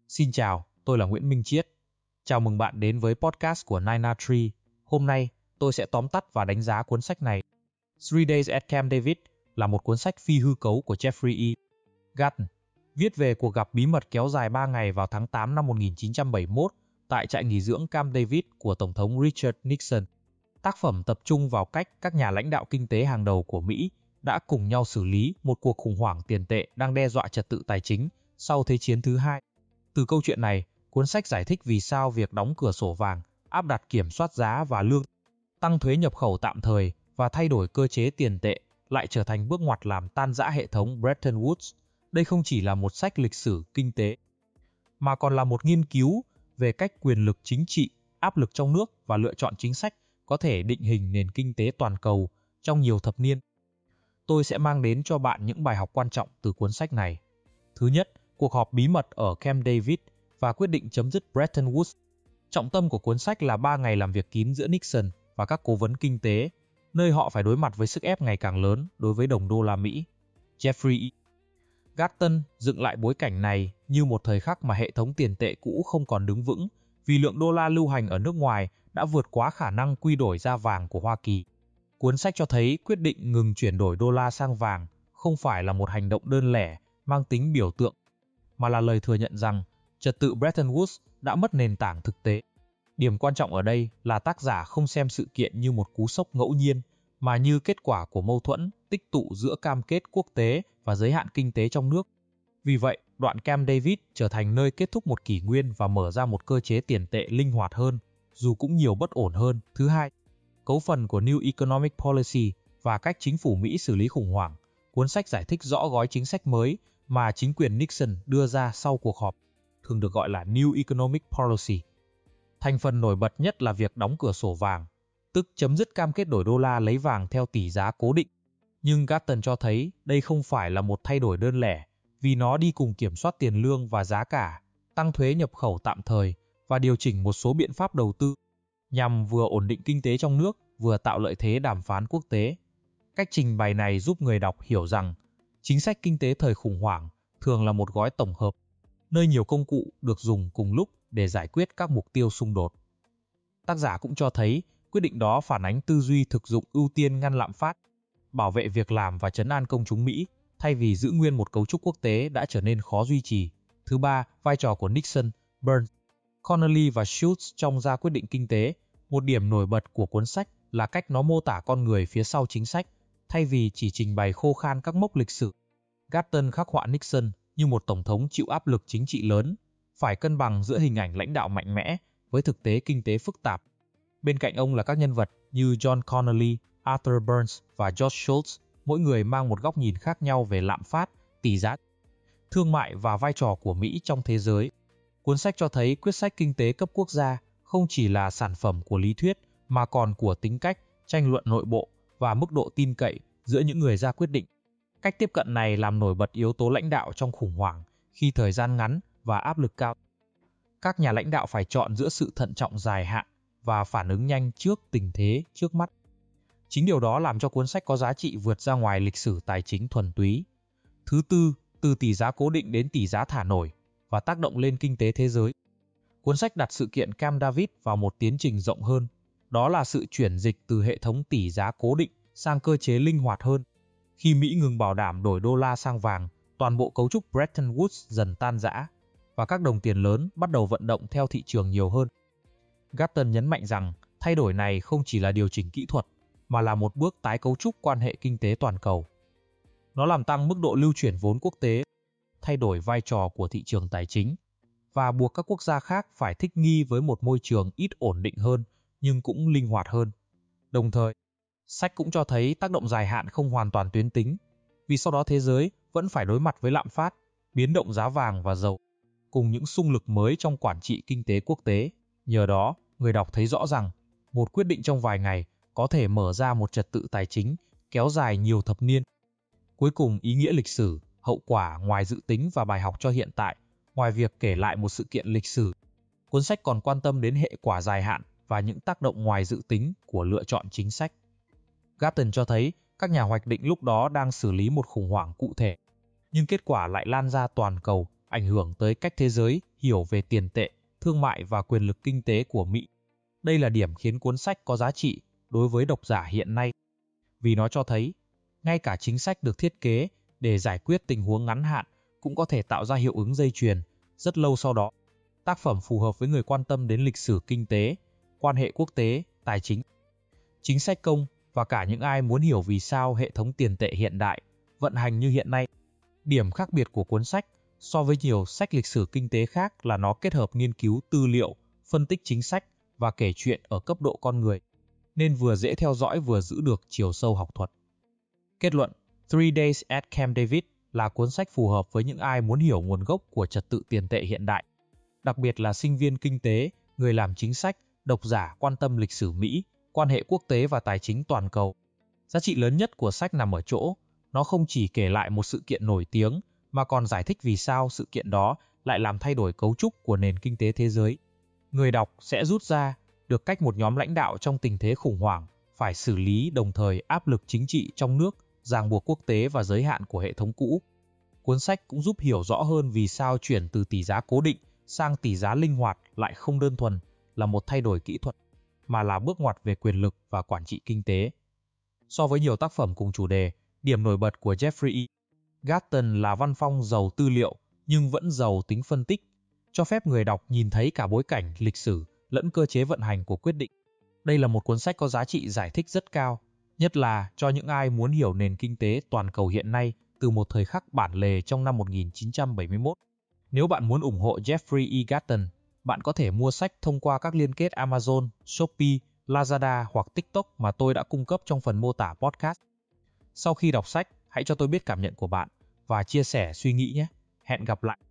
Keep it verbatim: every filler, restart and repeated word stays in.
Xin chào, tôi là Nguyễn Minh Chiết. Chào mừng bạn đến với podcast của Nine Tree. Hôm nay, tôi sẽ tóm tắt và đánh giá cuốn sách này. Three Days at Camp David là một cuốn sách phi hư cấu của Jeffrey E. Gatton, viết về cuộc gặp bí mật kéo dài ba ngày vào tháng tám năm một nghìn chín trăm bảy mươi mốt tại trại nghỉ dưỡng Camp David của Tổng thống Richard Nixon. Tác phẩm tập trung vào cách các nhà lãnh đạo kinh tế hàng đầu của Mỹ đã cùng nhau xử lý một cuộc khủng hoảng tiền tệ đang đe dọa trật tự tài chính sau Thế chiến thứ hai. Từ câu chuyện này, cuốn sách giải thích vì sao việc đóng cửa sổ vàng, áp đặt kiểm soát giá và lương, tăng thuế nhập khẩu tạm thời và thay đổi cơ chế tiền tệ lại trở thành bước ngoặt làm tan rã hệ thống Bretton Woods. Đây không chỉ là một sách lịch sử kinh tế, mà còn là một nghiên cứu về cách quyền lực chính trị, áp lực trong nước và lựa chọn chính sách có thể định hình nền kinh tế toàn cầu trong nhiều thập niên. Tôi sẽ mang đến cho bạn những bài học quan trọng từ cuốn sách này. Thứ nhất, cuộc họp bí mật ở Camp David và quyết định chấm dứt Bretton Woods. Trọng tâm của cuốn sách là ba ngày làm việc kín giữa Nixon và các cố vấn kinh tế, nơi họ phải đối mặt với sức ép ngày càng lớn đối với đồng đô la Mỹ. Jeffrey E. Gatton dựng lại bối cảnh này như một thời khắc mà hệ thống tiền tệ cũ không còn đứng vững vì lượng đô la lưu hành ở nước ngoài đã vượt quá khả năng quy đổi ra vàng của Hoa Kỳ. Cuốn sách cho thấy quyết định ngừng chuyển đổi đô la sang vàng không phải là một hành động đơn lẻ mang tính biểu tượng, mà là lời thừa nhận rằng trật tự Bretton Woods đã mất nền tảng thực tế. Điểm quan trọng ở đây là tác giả không xem sự kiện như một cú sốc ngẫu nhiên, mà như kết quả của mâu thuẫn tích tụ giữa cam kết quốc tế và giới hạn kinh tế trong nước. Vì vậy, đoạn Camp David trở thành nơi kết thúc một kỷ nguyên và mở ra một cơ chế tiền tệ linh hoạt hơn, dù cũng nhiều bất ổn hơn. Thứ hai, cấu phần của New Economic Policy và cách chính phủ Mỹ xử lý khủng hoảng. Cuốn sách giải thích rõ gói chính sách mới mà chính quyền Nixon đưa ra sau cuộc họp, thường được gọi là New Economic Policy. Thành phần nổi bật nhất là việc đóng cửa sổ vàng, tức chấm dứt cam kết đổi đô la lấy vàng theo tỷ giá cố định. Nhưng Gatton cho thấy đây không phải là một thay đổi đơn lẻ, vì nó đi cùng kiểm soát tiền lương và giá cả, tăng thuế nhập khẩu tạm thời và điều chỉnh một số biện pháp đầu tư, nhằm vừa ổn định kinh tế trong nước, vừa tạo lợi thế đàm phán quốc tế. Cách trình bày này giúp người đọc hiểu rằng chính sách kinh tế thời khủng hoảng thường là một gói tổng hợp, nơi nhiều công cụ được dùng cùng lúc để giải quyết các mục tiêu xung đột. Tác giả cũng cho thấy quyết định đó phản ánh tư duy thực dụng ưu tiên ngăn lạm phát, bảo vệ việc làm và trấn an công chúng Mỹ, thay vì giữ nguyên một cấu trúc quốc tế đã trở nên khó duy trì. Thứ ba, vai trò của Nixon, Burns, Connally và Schultz trong ra quyết định kinh tế. Một điểm nổi bật của cuốn sách là cách nó mô tả con người phía sau chính sách, thay vì chỉ trình bày khô khan các mốc lịch sử. Gatton khắc họa Nixon như một tổng thống chịu áp lực chính trị lớn, phải cân bằng giữa hình ảnh lãnh đạo mạnh mẽ với thực tế kinh tế phức tạp. Bên cạnh ông là các nhân vật như John Connally, Arthur Burns và George Shultz, mỗi người mang một góc nhìn khác nhau về lạm phát, tỷ giá, thương mại và vai trò của Mỹ trong thế giới. Cuốn sách cho thấy quyết sách kinh tế cấp quốc gia không chỉ là sản phẩm của lý thuyết, mà còn của tính cách, tranh luận nội bộ và mức độ tin cậy giữa những người ra quyết định. Cách tiếp cận này làm nổi bật yếu tố lãnh đạo trong khủng hoảng khi thời gian ngắn và áp lực cao. Các nhà lãnh đạo phải chọn giữa sự thận trọng dài hạn và phản ứng nhanh trước tình thế trước mắt. Chính điều đó làm cho cuốn sách có giá trị vượt ra ngoài lịch sử tài chính thuần túy. Thứ tư, từ tỷ giá cố định đến tỷ giá thả nổi và tác động lên kinh tế thế giới. Cuốn sách đặt sự kiện Camp David vào một tiến trình rộng hơn, đó là sự chuyển dịch từ hệ thống tỷ giá cố định sang cơ chế linh hoạt hơn. Khi Mỹ ngừng bảo đảm đổi đô la sang vàng, toàn bộ cấu trúc Bretton Woods dần tan rã, và các đồng tiền lớn bắt đầu vận động theo thị trường nhiều hơn. Gatton nhấn mạnh rằng thay đổi này không chỉ là điều chỉnh kỹ thuật, mà là một bước tái cấu trúc quan hệ kinh tế toàn cầu. Nó làm tăng mức độ lưu chuyển vốn quốc tế, thay đổi vai trò của thị trường tài chính, và buộc các quốc gia khác phải thích nghi với một môi trường ít ổn định hơn, nhưng cũng linh hoạt hơn. Đồng thời, sách cũng cho thấy tác động dài hạn không hoàn toàn tuyến tính, vì sau đó thế giới vẫn phải đối mặt với lạm phát, biến động giá vàng và dầu, cùng những xung lực mới trong quản trị kinh tế quốc tế. Nhờ đó, người đọc thấy rõ rằng một quyết định trong vài ngày có thể mở ra một trật tự tài chính kéo dài nhiều thập niên. Cuối cùng, ý nghĩa lịch sử, hậu quả ngoài dự tính và bài học cho hiện tại. Ngoài việc kể lại một sự kiện lịch sử, cuốn sách còn quan tâm đến hệ quả dài hạn và những tác động ngoài dự tính của lựa chọn chính sách. Gatton cho thấy các nhà hoạch định lúc đó đang xử lý một khủng hoảng cụ thể, nhưng kết quả lại lan ra toàn cầu ảnh hưởng tới cách thế giới hiểu về tiền tệ, thương mại và quyền lực kinh tế của Mỹ. Đây là điểm khiến cuốn sách có giá trị đối với độc giả hiện nay, vì nó cho thấy ngay cả chính sách được thiết kế để giải quyết tình huống ngắn hạn cũng có thể tạo ra hiệu ứng dây chuyền rất lâu sau đó. Tác phẩm phù hợp với người quan tâm đến lịch sử kinh tế, quan hệ quốc tế, tài chính, chính sách công và cả những ai muốn hiểu vì sao hệ thống tiền tệ hiện đại vận hành như hiện nay. Điểm khác biệt của cuốn sách so với nhiều sách lịch sử kinh tế khác là nó kết hợp nghiên cứu tư liệu, phân tích chính sách và kể chuyện ở cấp độ con người, nên vừa dễ theo dõi vừa giữ được chiều sâu học thuật. Kết luận, Three Days at Camp David là cuốn sách phù hợp với những ai muốn hiểu nguồn gốc của trật tự tiền tệ hiện đại, đặc biệt là sinh viên kinh tế, người làm chính sách, độc giả quan tâm lịch sử Mỹ, quan hệ quốc tế và tài chính toàn cầu. Giá trị lớn nhất của sách nằm ở chỗ, nó không chỉ kể lại một sự kiện nổi tiếng, mà còn giải thích vì sao sự kiện đó lại làm thay đổi cấu trúc của nền kinh tế thế giới. Người đọc sẽ rút ra được cách một nhóm lãnh đạo trong tình thế khủng hoảng phải xử lý đồng thời áp lực chính trị trong nước, ràng buộc quốc tế và giới hạn của hệ thống cũ. Cuốn sách cũng giúp hiểu rõ hơn vì sao chuyển từ tỷ giá cố định sang tỷ giá linh hoạt lại không đơn thuần là một thay đổi kỹ thuật, mà là bước ngoặt về quyền lực và quản trị kinh tế. So với nhiều tác phẩm cùng chủ đề, điểm nổi bật của Jeffrey E. Gatton là văn phong giàu tư liệu nhưng vẫn giàu tính phân tích, cho phép người đọc nhìn thấy cả bối cảnh lịch sử lẫn cơ chế vận hành của quyết định. Đây là một cuốn sách có giá trị giải thích rất cao, nhất là cho những ai muốn hiểu nền kinh tế toàn cầu hiện nay từ một thời khắc bản lề trong năm một nghìn chín trăm bảy mươi mốt. Nếu bạn muốn ủng hộ Jeffrey E. Gatton, bạn có thể mua sách thông qua các liên kết Amazon, Shopee, Lazada hoặc TikTok mà tôi đã cung cấp trong phần mô tả podcast. Sau khi đọc sách, hãy cho tôi biết cảm nhận của bạn và chia sẻ suy nghĩ nhé. Hẹn gặp lại!